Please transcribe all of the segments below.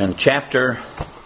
and chapter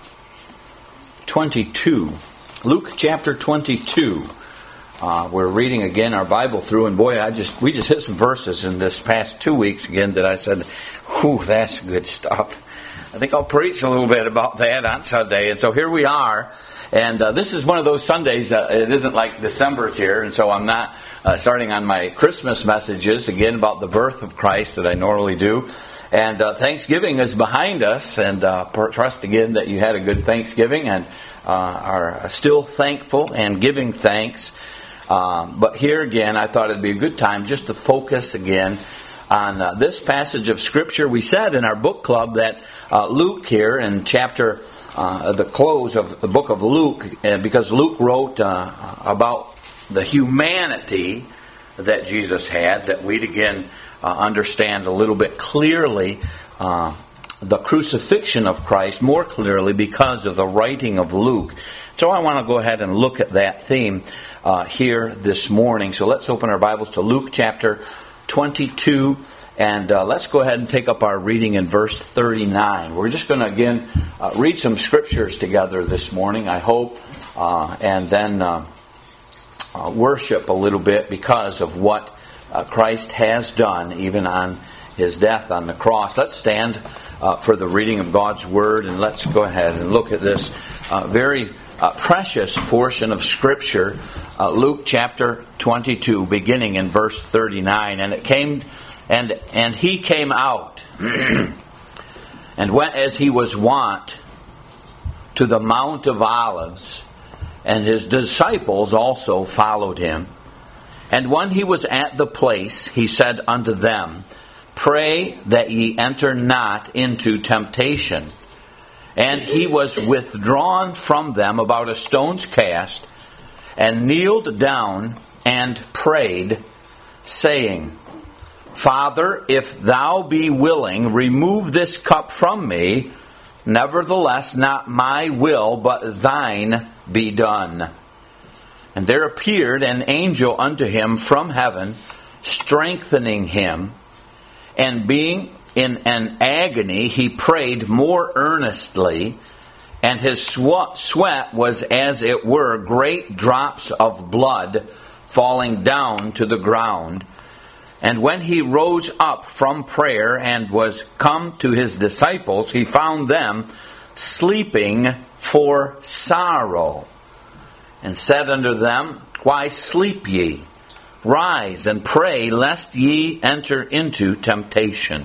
22. Luke chapter 22. We're reading again our Bible through, and boy, we just hit some verses in this past 2 weeks again that I said, whew, that's good stuff. I think I'll preach a little bit about that on Sunday. And so here we are. And this is one of those Sundays, it isn't like December's here, and so I'm not starting on my Christmas messages, again, about the birth of Christ that I normally do. And Thanksgiving is behind us, and trust again that you had a good Thanksgiving and are still thankful and giving thanks. But here again, I thought it'd be a good time just to focus again on this passage of Scripture. We said in our book club that Luke here in chapter, the close of the book of Luke, because Luke wrote about the humanity that Jesus had, that we'd again understand a little bit clearly the crucifixion of Christ more clearly because of the writing of Luke. So I want to go ahead and look at that theme here this morning. So let's open our Bibles to Luke chapter 22, and let's go ahead and take up our reading in verse 39. We're just going to again read some scriptures together this morning, I hope, and then worship a little bit because of what Christ has done, even on His death on the cross. Let's stand for the reading of God's Word, and let's go ahead and look at this very precious portion of Scripture, Luke chapter 22, beginning in verse 39. And it came, and he came out, and went as he was wont to the Mount of Olives, and his disciples also followed him. And when he was at the place, he said unto them, Pray that ye enter not into temptation. And he was withdrawn from them about a stone's cast, and kneeled down and prayed, saying, Father, if thou be willing, remove this cup from me. Nevertheless, not my will, but thine be done. And there appeared an angel unto him from heaven, strengthening him. And being in an agony, he prayed more earnestly, and his sweat was as it were great drops of blood falling down to the ground. And when he rose up from prayer and was come to his disciples, he found them sleeping for sorrow. And said unto them, Why sleep ye? Rise and pray, lest ye enter into temptation.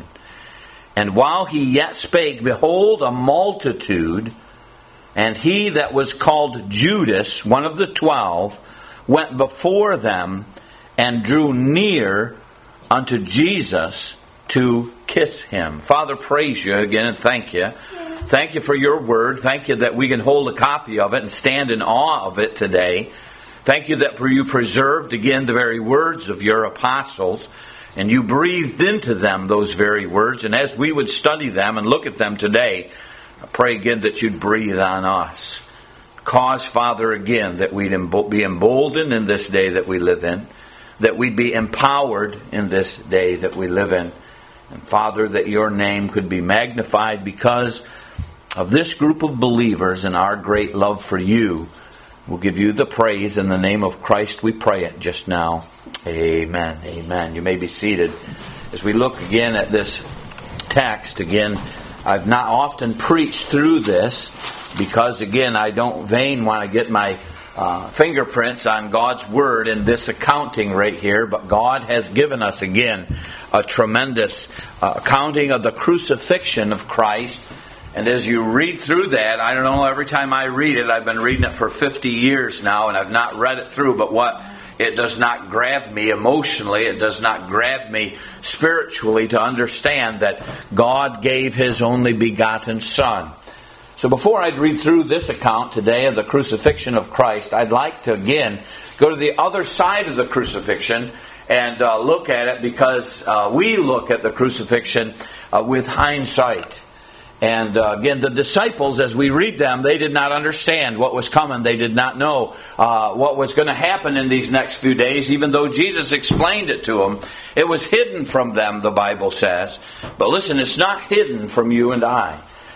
And while he yet spake, behold, a multitude, and he that was called Judas, one of the 12, went before them, and drew near unto Jesus to kiss him. Father, praise you again and thank you. Thank you for your word. Thank you that we can hold a copy of it and stand in awe of it today. Thank you that you preserved again the very words of your apostles, and you breathed into them those very words. And as we would study them and look at them today, I pray again that you'd breathe on us. Cause, Father, again, that we'd be emboldened in this day that we live in, that we'd be empowered in this day that we live in. And Father, that your name could be magnified because of this group of believers and our great love for you. We'll give you the praise in the name of Christ. We pray it just now. Amen. Amen. You may be seated. As we look again at this text, again, I've not often preached through this because, again, I don't want to get my fingerprints on God's Word in this accounting right here. But God has given us, again, a tremendous accounting of the crucifixion of Christ. And as you read through that, I don't know, every time I read it, I've been reading it for 50 years now, and I've not read it through, but it does not grab me emotionally, it does not grab me spiritually to understand that God gave His only begotten Son. So before I read through this account today of the crucifixion of Christ, I'd like to again go to the other side of the crucifixion and look at it, because we look at the crucifixion with hindsight. And again, the disciples, as we read them, they did not understand what was coming. They did not know what was going to happen in these next few days, even though Jesus explained it to them. It was hidden from them, the Bible says. But listen, it's not hidden from you and I.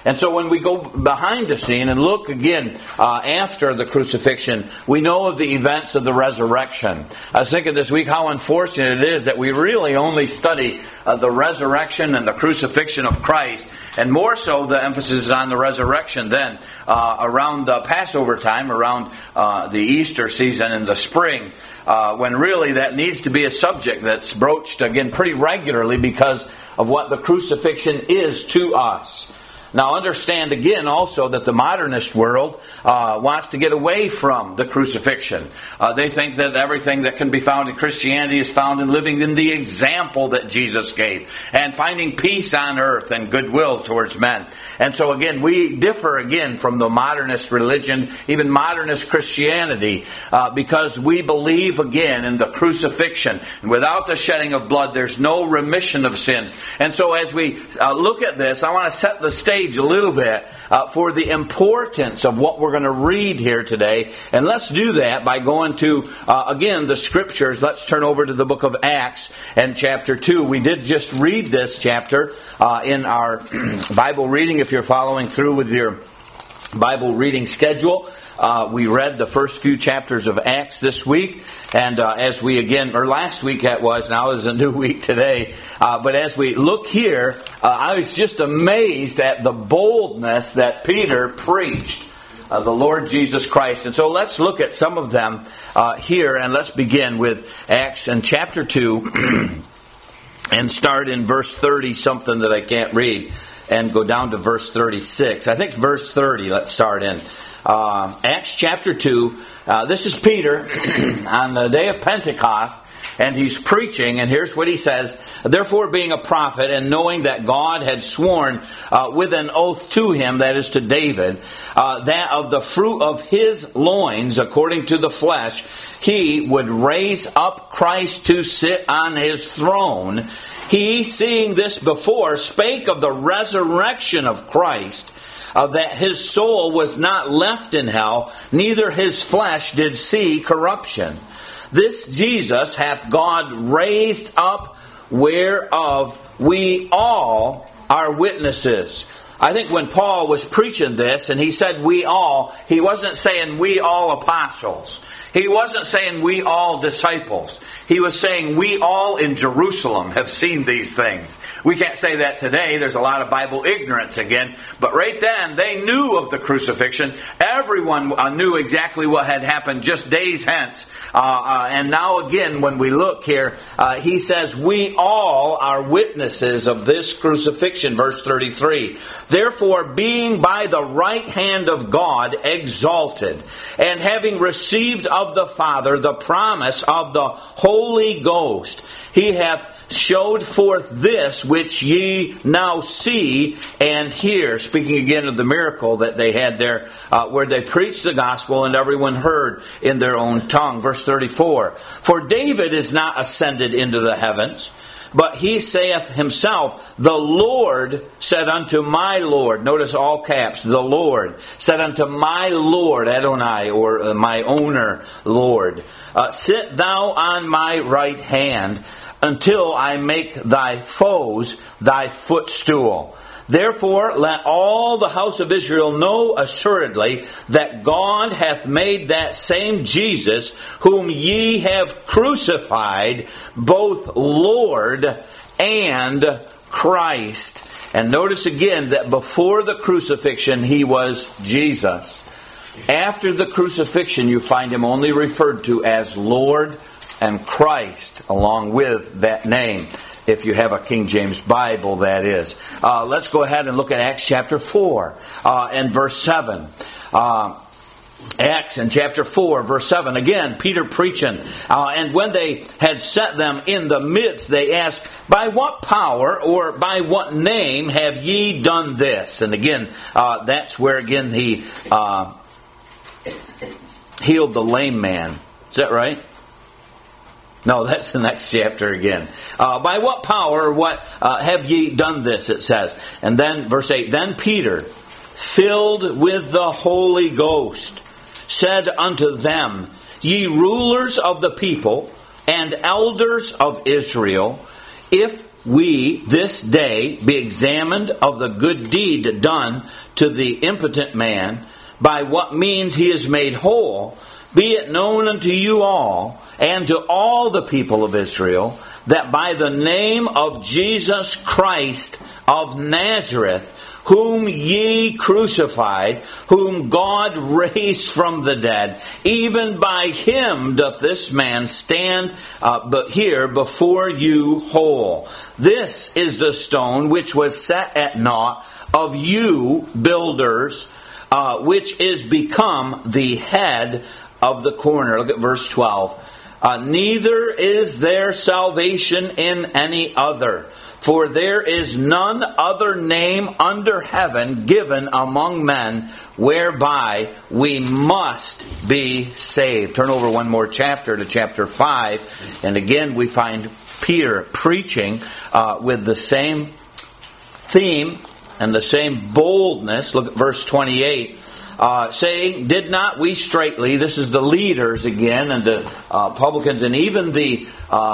And so when we go behind the scene and look again after the crucifixion, we know of the events of the resurrection. I was thinking this week how unfortunate it is that we really only study the resurrection and the crucifixion of Christ. And more so, the emphasis is on the resurrection then around the Passover time, around the Easter season in the spring, when really that needs to be a subject that's broached again pretty regularly because of what the crucifixion is to us. Now understand again also that the modernist world wants to get away from the crucifixion. They think that everything that can be found in Christianity is found in living in the example that Jesus gave and finding peace on earth and goodwill towards men. And so again, we differ again from the modernist religion, even modernist Christianity, because we believe again in the crucifixion. And without the shedding of blood, there's no remission of sins. And so as we look at this, I want to set the stage a little bit for the importance of what we're going to read here today. And let's do that by going to, again, the Scriptures. Let's turn over to the book of Acts and chapter 2. We did just read this chapter in our Bible reading. If you're following through with your Bible reading schedule, we read the first few chapters of Acts this week, and as we again, or last week that was, now is a new week today, but as we look here, I was just amazed at the boldness that Peter preached, the Lord Jesus Christ. And so let's look at some of them here, and let's begin with Acts and chapter 2, and start in verse 30, something that I can't read, and go down to verse 36. I think it's verse 30, let's start in. Acts chapter 2, this is Peter on the day of Pentecost, and he's preaching, and here's what he says. Therefore, being a prophet, and knowing that God had sworn with an oath to him, that is to David, that of the fruit of his loins, according to the flesh, he would raise up Christ to sit on his throne. He, seeing this before, spake of the resurrection of Christ, that his soul was not left in hell, neither his flesh did see corruption. This Jesus hath God raised up, whereof we all are witnesses. I think when Paul was preaching this, and he said we all, he wasn't saying we all apostles. He wasn't saying we all disciples. He was saying we all in Jerusalem have seen these things. We can't say that today. There's a lot of Bible ignorance again. But right then, they knew of the crucifixion. Everyone knew exactly what had happened just days hence. And now again, when we look here, he says, we all are witnesses of this crucifixion. Verse 33. Therefore, being by the right hand of God exalted, and having received of the Father the promise of the Holy Ghost, he hath showed forth this which ye now see and hear. Speaking again of the miracle that they had there, where they preached the gospel and everyone heard in their own tongue. Verse 34. For David is not ascended into the heavens, but he saith himself, the Lord said unto my Lord. Notice all caps. The Lord said unto my Lord, Adonai, or my owner, Lord, sit thou on my right hand, until I make thy foes thy footstool. Therefore, let all the house of Israel know assuredly that God hath made that same Jesus, whom ye have crucified, both Lord and Christ. And notice again that before the crucifixion, he was Jesus. After the crucifixion, you find him only referred to as Lord and Christ, along with that name, if you have a King James Bible, that is. Let's go ahead and look at Acts chapter 4 and verse 7. Acts and chapter 4, verse 7. Again, Peter preaching. And when they had set them in the midst, they asked, by what power or by what name have ye done this? And again, that's where again he healed the lame man. Is that right? No, that's the next chapter again. By what power or what have ye done this, it says. And then verse 8, then Peter, filled with the Holy Ghost, said unto them, ye rulers of the people and elders of Israel, if we this day be examined of the good deed done to the impotent man, by what means he is made whole, be it known unto you all, and to all the people of Israel, that by the name of Jesus Christ of Nazareth, whom ye crucified, whom God raised from the dead, even by him doth this man stand here before you whole. This is the stone which was set at naught of you builders, which is become the head of the corner. Look at verse 12. Neither is there salvation in any other, for there is none other name under heaven given among men whereby we must be saved. Turn over one more chapter to chapter 5. And again we find Peter preaching with the same theme and the same boldness. Look at verse 28. Saying, did not we straightly, this is the leaders again, and the publicans, and even the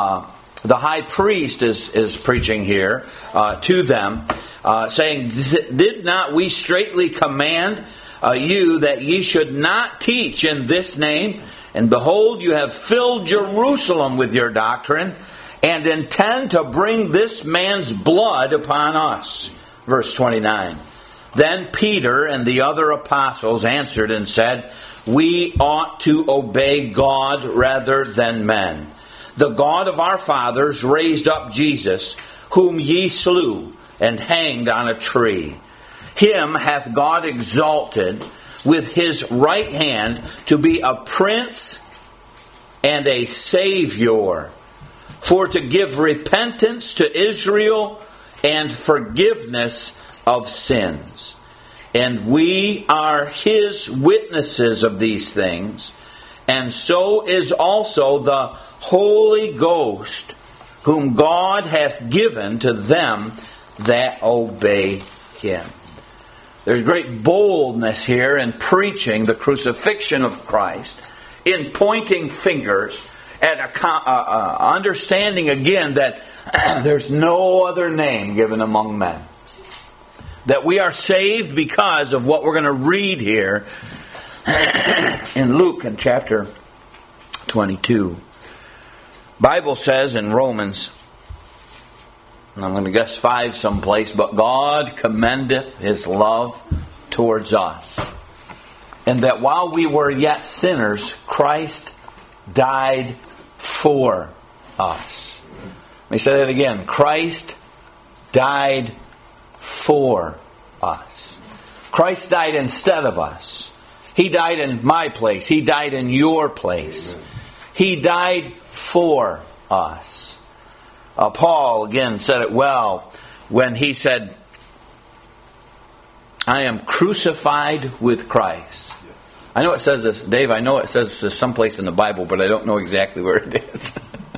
high priest is preaching here to them, saying, did not we straightly command you that ye should not teach in this name? And behold, you have filled Jerusalem with your doctrine, and intend to bring this man's blood upon us. Verse 29. Then Peter and the other apostles answered and said, we ought to obey God rather than men. The God of our fathers raised up Jesus, whom ye slew and hanged on a tree. Him hath God exalted with his right hand to be a prince and a savior, for to give repentance to Israel and forgiveness of sins. And we are his witnesses of these things, and so is also the Holy Ghost, whom God hath given to them that obey him. There's great boldness here in preaching the crucifixion of Christ, in pointing fingers at understanding again that there's no other name given among men. That we are saved because of what we're going to read here in Luke in chapter 22. Bible says in Romans, and I'm going to guess 5 someplace, but God commendeth his love towards us, and that while we were yet sinners, Christ died for us. Let me say that again. Christ died for us. Christ died instead of us. He died in my place. He died in your place. He died for us. Paul again said it well when he said, I am crucified with Christ. I know it says this, Dave, I know it says this someplace in the Bible, but I don't know exactly where it is.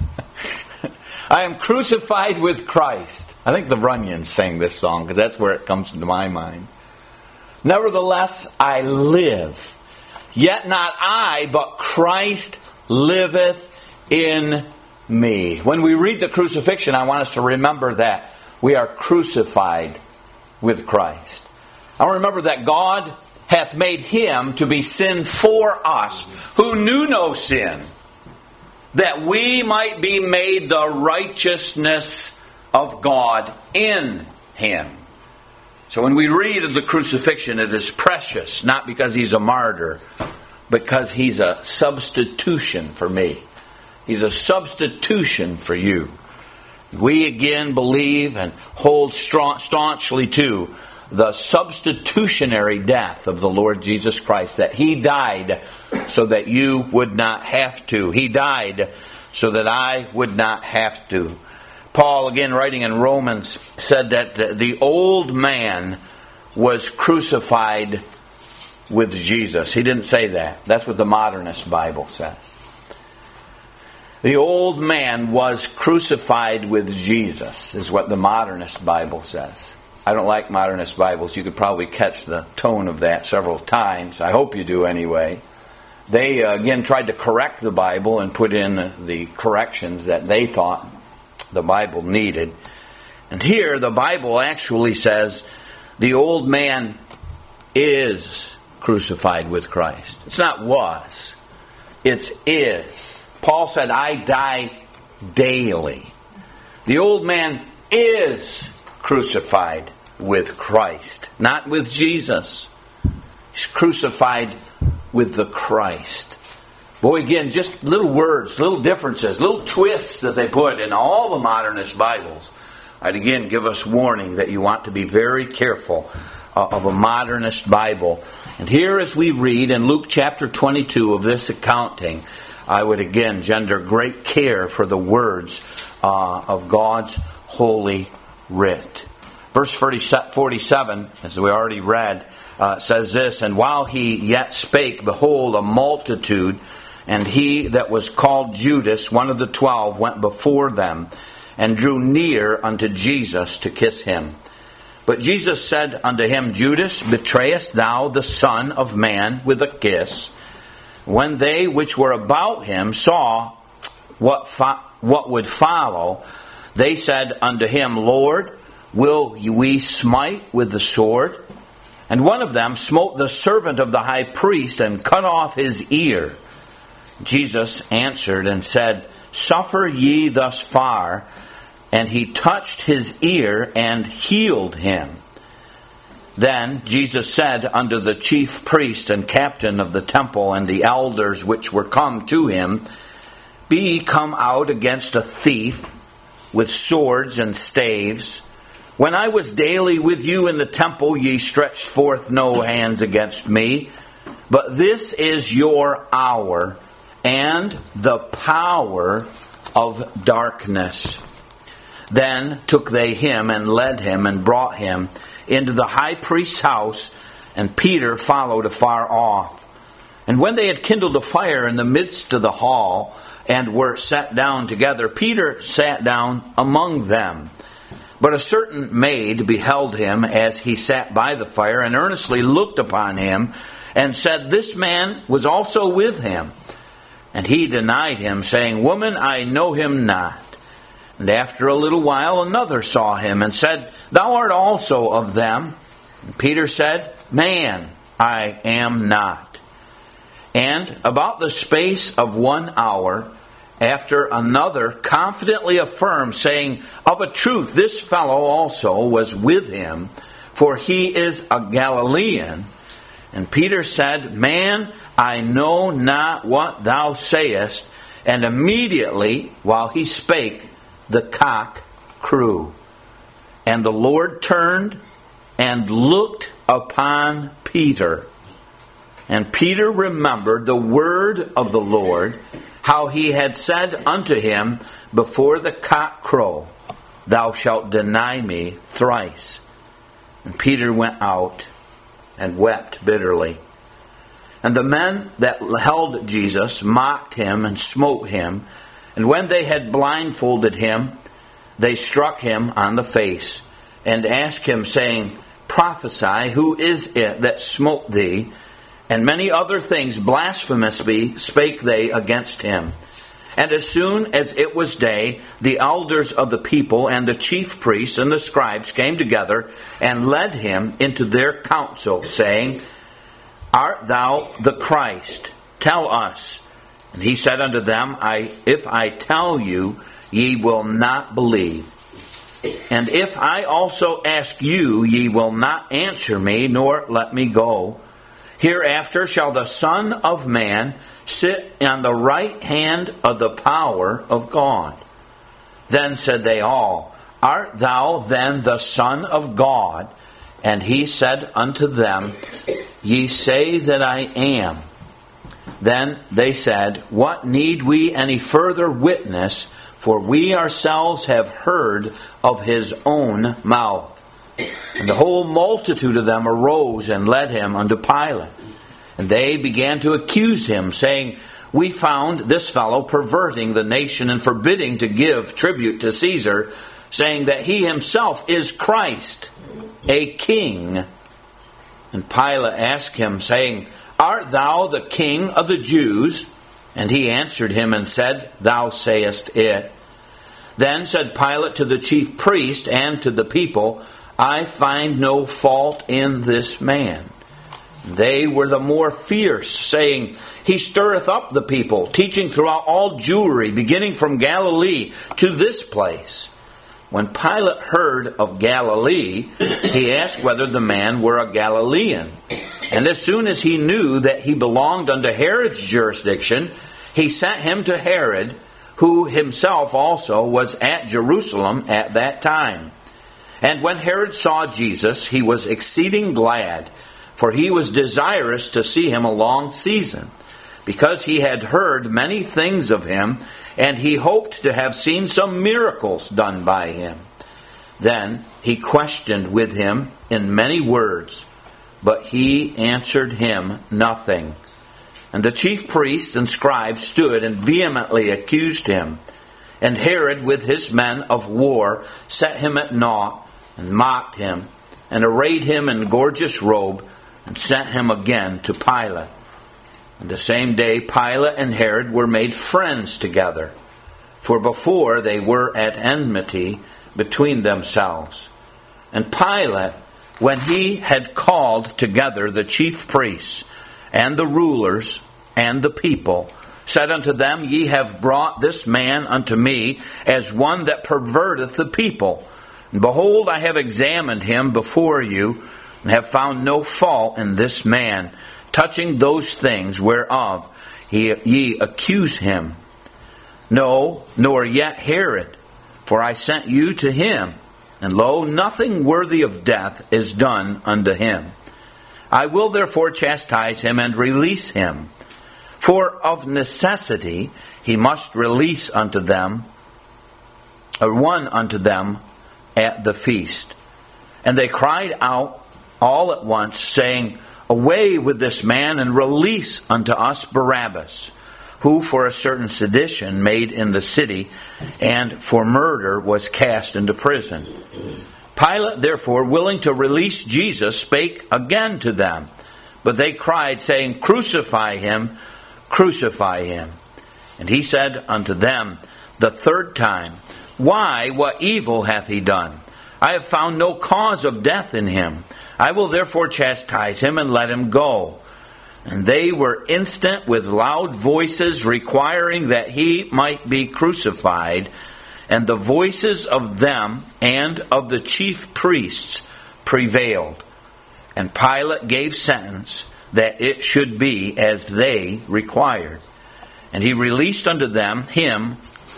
I am crucified with Christ. I think the Runyons sang this song because that's where it comes into my mind. Nevertheless, I live. Yet not I, but Christ liveth in me. When we read the crucifixion, I want us to remember that we are crucified with Christ. I remember that God hath made him to be sin for us, who knew no sin, that we might be made the righteousness of God in him. So when we read of the crucifixion, it is precious, not because he's a martyr, because he's a substitution for me. He's a substitution for you. We again believe and hold staunchly to the substitutionary death of the Lord Jesus Christ, that he died so that you would not have to. He died so that I would not have to. Paul, again writing in Romans, said that the old man was crucified with Jesus. He didn't say that. That's what the modernist Bible says. The old man was crucified with Jesus, is what the modernist Bible says. I don't like modernist Bibles. You could probably catch the tone of that several times. I hope you do anyway. They, again, tried to correct the Bible and put in the corrections that they thought the Bible needed. And here the Bible actually says the old man is crucified with Christ. It's not was. It's is. Paul said, I die daily. The old man is crucified with Christ, not with Jesus. He's crucified with the Christ. Boy, again, just little words, little differences, little twists that they put in all the modernist Bibles. I'd again give us warning that you want to be very careful of a modernist Bible. And here as we read in Luke chapter 22 of this accounting, I would again gender great care for the words of God's holy writ. Verse 47, as we already read, says this, And while he yet spake, behold, a multitude, and he that was called Judas, one of the 12, went before them, and drew near unto Jesus to kiss him. But Jesus said unto him, Judas, betrayest thou the Son of Man with a kiss? When they which were about him saw what would follow, they said unto him, Lord, will we smite with the sword? And one of them smote the servant of the high priest and cut off his ear. Jesus answered and said, Suffer ye thus far. And he touched his ear and healed him. Then Jesus said unto the chief priest and captain of the temple and the elders which were come to him, Be ye come out against a thief with swords and staves? When I was daily with you in the temple, ye stretched forth no hands against me. But this is your hour and the power of darkness. Then took they him and led him and brought him into the high priest's house, and Peter followed afar off. And when they had kindled a fire in the midst of the hall, and were sat down together, Peter sat down among them. But a certain maid beheld him as he sat by the fire, and earnestly looked upon him, and said, This man was also with him. And he denied him, saying, Woman, I know him not. And after a little while another saw him, and said, Thou art also of them. And Peter said, Man, I am not. And about the space of 1 hour, after another confidently affirmed, saying, Of a truth this fellow also was with him, for he is a Galilean. And Peter said, Man, I know not what thou sayest. And immediately, while he spake, the cock crew. And the Lord turned and looked upon Peter. And Peter remembered the word of the Lord, how he had said unto him, Before the cock crow, thou shalt deny me thrice. And Peter went out and wept bitterly. And the men that held Jesus mocked him and smote him. And when they had blindfolded him, they struck him on the face, and asked him, saying, Prophesy, who is it that smote thee? And many other things blasphemously spake they against him. And as soon as it was day, the elders of the people and the chief priests and the scribes came together, and led him into their council, saying, Art thou the Christ? Tell us. And he said unto them, If I tell you, ye will not believe. And if I also ask you, ye will not answer me, nor let me go. Hereafter shall the Son of Man sit on the right hand of the power of God. Then said they all, Art thou then the Son of God? And he said unto them, Ye say that I am. Then they said, What need we any further witness? For we ourselves have heard of his own mouth. And the whole multitude of them arose and led him unto Pilate. And they began to accuse him, saying, We found this fellow perverting the nation and forbidding to give tribute to Caesar, saying that he himself is Christ, a king. And Pilate asked him, saying, Art thou the king of the Jews? And he answered him and said, Thou sayest it. Then said Pilate to the chief priest and to the people, I find no fault in this man. They were the more fierce, saying, He stirreth up the people, teaching throughout all Jewry, beginning from Galilee to this place. When Pilate heard of Galilee, he asked whether the man were a Galilean. And as soon as he knew that he belonged unto Herod's jurisdiction, he sent him to Herod, who himself also was at Jerusalem at that time. And when Herod saw Jesus, he was exceeding glad, for he was desirous to see him a long season, because he had heard many things of him, and he hoped to have seen some miracles done by him. Then he questioned with him in many words, but he answered him nothing. And the chief priests and scribes stood and vehemently accused him. And Herod with his men of war set him at naught, and mocked him, and arrayed him in gorgeous robe, and sent him again to Pilate. And the same day Pilate and Herod were made friends together, for before they were at enmity between themselves. And Pilate, when he had called together the chief priests, and the rulers, and the people, said unto them, Ye have brought this man unto me as one that perverteth the people. And behold, I have examined him before you, and have found no fault in this man, touching those things whereof ye accuse him. No, nor yet Herod, for I sent you to him, and lo, nothing worthy of death is done unto him. I will therefore chastise him and release him. For of necessity he must release unto them, or one unto them at the feast. And they cried out all at once, saying, Away with this man, and release unto us Barabbas, who for a certain sedition made in the city, and for murder was cast into prison. Pilate, therefore, willing to release Jesus, spake again to them. But they cried, saying, Crucify him, crucify him. And he said unto them the third time, Why, what evil hath he done? I have found no cause of death in him. I will therefore chastise him and let him go. And they were instant with loud voices, requiring that he might be crucified. And the voices of them and of the chief priests prevailed. And Pilate gave sentence that it should be as they required. And he released unto them him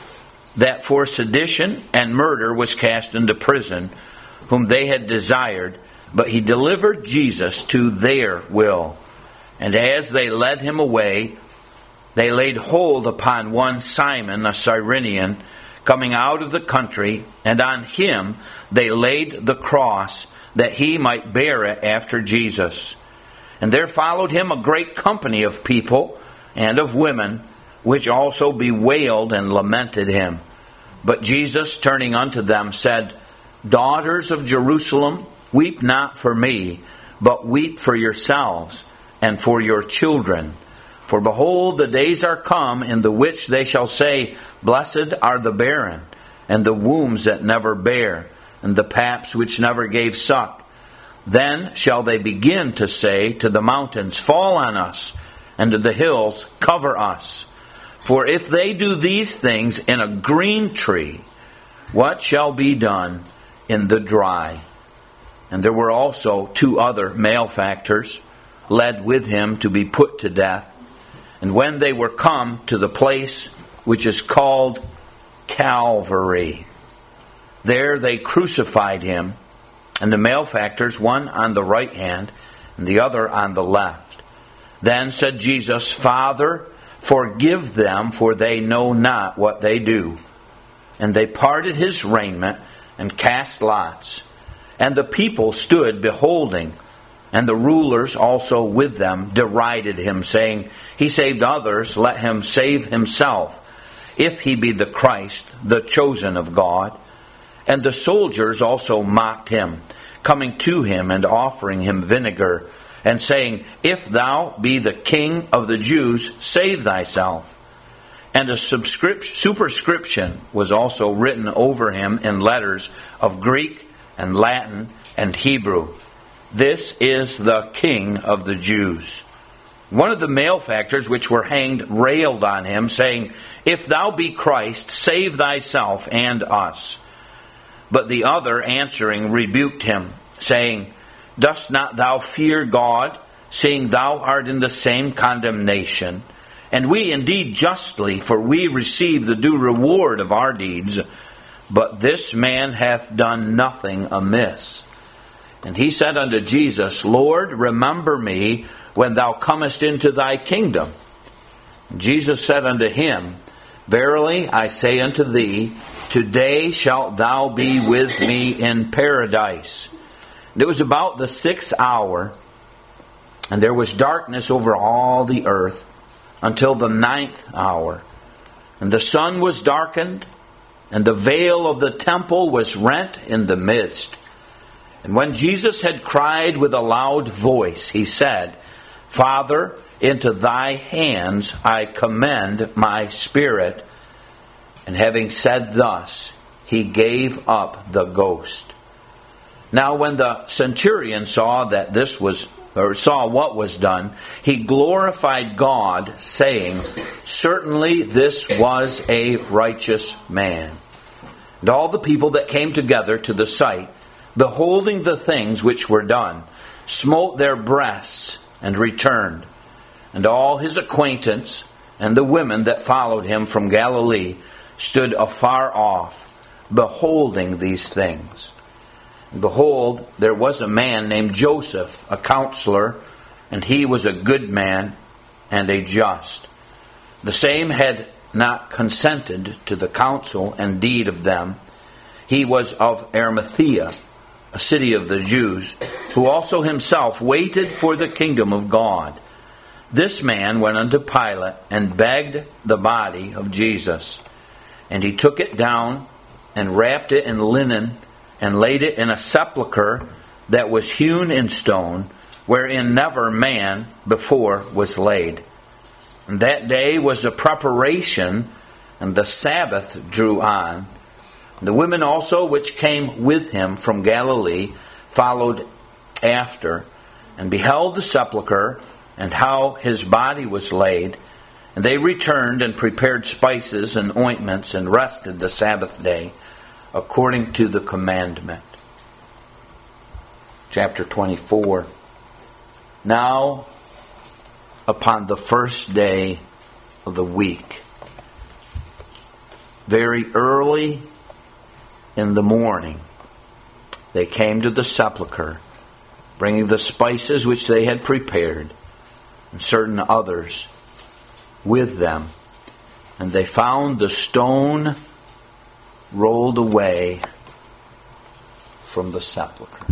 that for sedition and murder was cast into prison, whom they had desired, but he delivered Jesus to their will. And as they led him away, they laid hold upon one Simon, a Cyrenian, coming out of the country, and on him they laid the cross, that he might bear it after Jesus. And there followed him a great company of people and of women, which also bewailed and lamented him. But Jesus, turning unto them, said, Daughters of Jerusalem, weep not for me, but weep for yourselves and for your children. For behold, the days are come in the which they shall say, Blessed are the barren, and the wombs that never bare, and the paps which never gave suck. Then shall they begin to say to the mountains, Fall on us, and to the hills, Cover us. For if they do these things in a green tree, what shall be done in the dry? And there were also 2 other malefactors, led with him to be put to death. And when they were come to the place which is called Calvary, there they crucified him, and the malefactors, one on the right hand, and the other on the left. Then said Jesus, Father, forgive them, for they know not what they do. And they parted his raiment, and cast lots. And the people stood beholding, and the rulers also with them derided him, saying, He saved others, let him save himself, if he be the Christ, the chosen of God. And the soldiers also mocked him, coming to him and offering him vinegar, and saying, If thou be the King of the Jews, save thyself. And a superscription was also written over him in letters of Greek and Latin and Hebrew. This is the King of the Jews. One of the malefactors which were hanged railed on him, saying, If thou be Christ, save thyself and us. But the other answering rebuked him, saying, Dost not thou fear God, seeing thou art in the same condemnation? And we indeed justly, for we receive the due reward of our deeds. But this man hath done nothing amiss. And he said unto Jesus, Lord, remember me when thou comest into thy kingdom. And Jesus said unto him, Verily I say unto thee, today shalt thou be with me in paradise. And it was about the 6th hour, and there was darkness over all the earth until the 9th hour. And the sun was darkened, and the veil of the temple was rent in the midst. And when Jesus had cried with a loud voice, he said, Father, into thy hands I commend my spirit. And having said thus, he gave up the ghost. Now when the centurion saw what was done, he glorified God, saying, Certainly this was a righteous man. And all the people that came together to the sight, beholding the things which were done, smote their breasts and returned. And all his acquaintance and the women that followed him from Galilee stood afar off, beholding these things. And behold, there was a man named Joseph, a counselor, and he was a good man and a just. The same had not consented to the counsel and deed of them. He was of Arimathea, a city of the Jews, who also himself waited for the kingdom of God. This man went unto Pilate and begged the body of Jesus. And he took it down and wrapped it in linen and laid it in a sepulchre that was hewn in stone, wherein never man before was laid. And that day was a preparation, and the Sabbath drew on. The women also which came with him from Galilee followed after, and beheld the sepulchre, and how his body was laid. And they returned and prepared spices and ointments, and rested the Sabbath day, according to the commandment. Chapter 24. Now, upon the first day of the week, very early in the morning, they came to the sepulchre, bringing the spices which they had prepared, and certain others with them. And they found the stone rolled away from the sepulchre.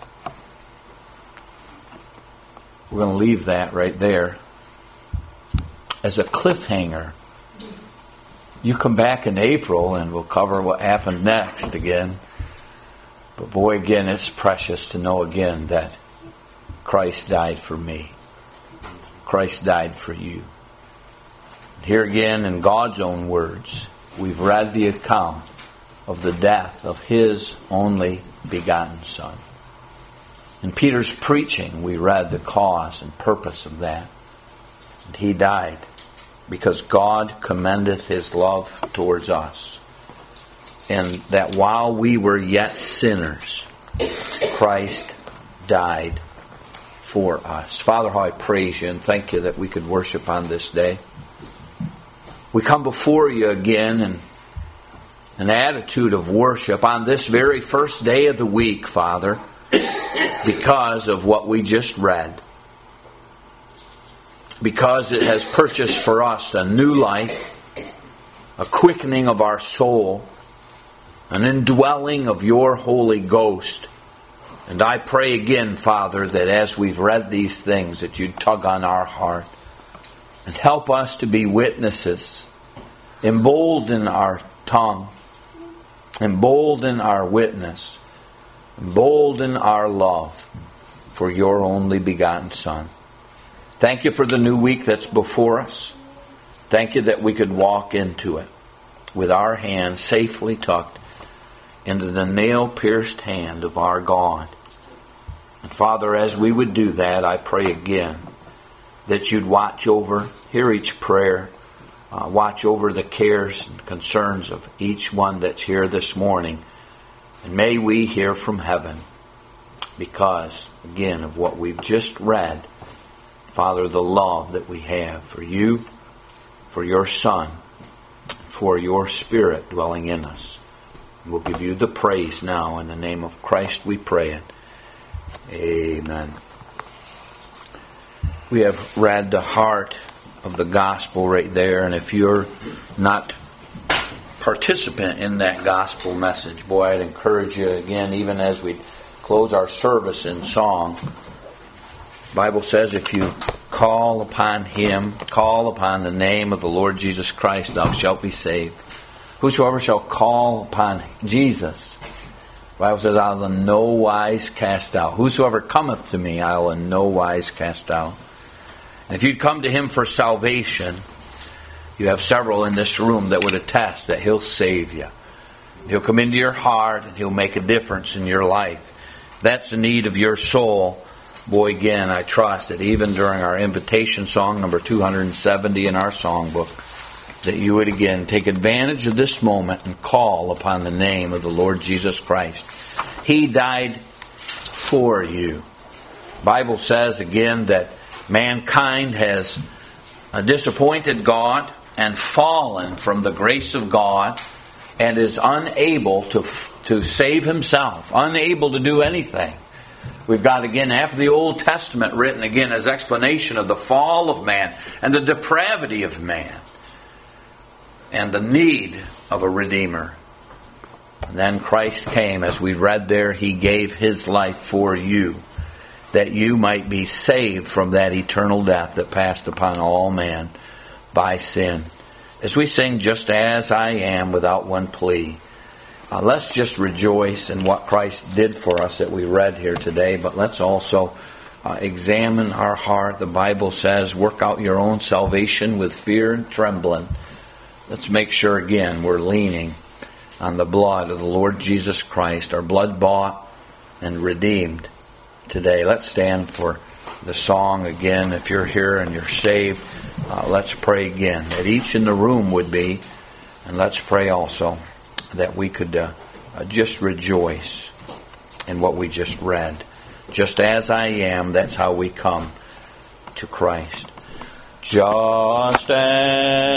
We're going to leave that right there as a cliffhanger. You come back in April and we'll cover what happened next again. But boy, again, it's precious to know again that Christ died for me. Christ died for you. Here again, in God's own words, we've read the account of the death of His only begotten Son. In Peter's preaching, we read the cause and purpose of that. And He died because God commendeth His love towards us. And that while we were yet sinners, Christ died for us. Father, how I praise You and thank You that we could worship on this day. We come before You again in an attitude of worship on this very first day of the week, Father, because of what we just read. Because it has purchased for us a new life, a quickening of our soul, an indwelling of Your Holy Ghost. And I pray again, Father, that as we've read these things, that You'd tug on our heart and help us to be witnesses, embolden our tongue, embolden our witness, embolden our love for Your only begotten Son. Thank You for the new week that's before us. Thank you that we could walk into it with our hands safely tucked into the nail-pierced hand of our God. And Father, as we would do that, I pray again that you'd watch over, hear each prayer, watch over the cares and concerns of each one that's here this morning. And may we hear from heaven because, again, of what we've just read. Father, the love that we have for you, for your Son, for your Spirit dwelling in us. And we'll give you the praise now. In the name of Christ we pray it. Amen. We have read the heart of the gospel right there, and if you're not participant in that gospel message, boy, I'd encourage you again, even as we close our service in song. The Bible says if you call upon Him, call upon the name of the Lord Jesus Christ, thou shalt be saved. Whosoever shall call upon Jesus, the Bible says, I will in no wise cast out. Whosoever cometh to me, I will in no wise cast out. And if you'd come to Him for salvation, you have several in this room that would attest that He'll save you. He'll come into your heart and He'll make a difference in your life. That's the need of your soul. Boy, again, I trust that even during our invitation song, number 270 in our songbook, that you would again take advantage of this moment and call upon the name of the Lord Jesus Christ. He died for you. The Bible says again that mankind has disappointed God and fallen from the grace of God and is unable to save himself, unable to do anything. We've got again half of the Old Testament written again as explanation of the fall of man and the depravity of man and the need of a Redeemer. And then Christ came, as we read there, He gave His life for you, that you might be saved from that eternal death that passed upon all man by sin. As we sing, Just As I Am, without one plea, let's just rejoice in what Christ did for us that we read here today, but let's also examine our heart. The Bible says, work out your own salvation with fear and trembling. Let's make sure again we're leaning on the blood of the Lord Jesus Christ, our blood bought and redeemed today. Let's stand for the song again. If you're here and you're saved, let's pray again that each in the room would be, and let's pray also that we could just rejoice in what we just read. Just as I am, that's how we come to Christ. Just as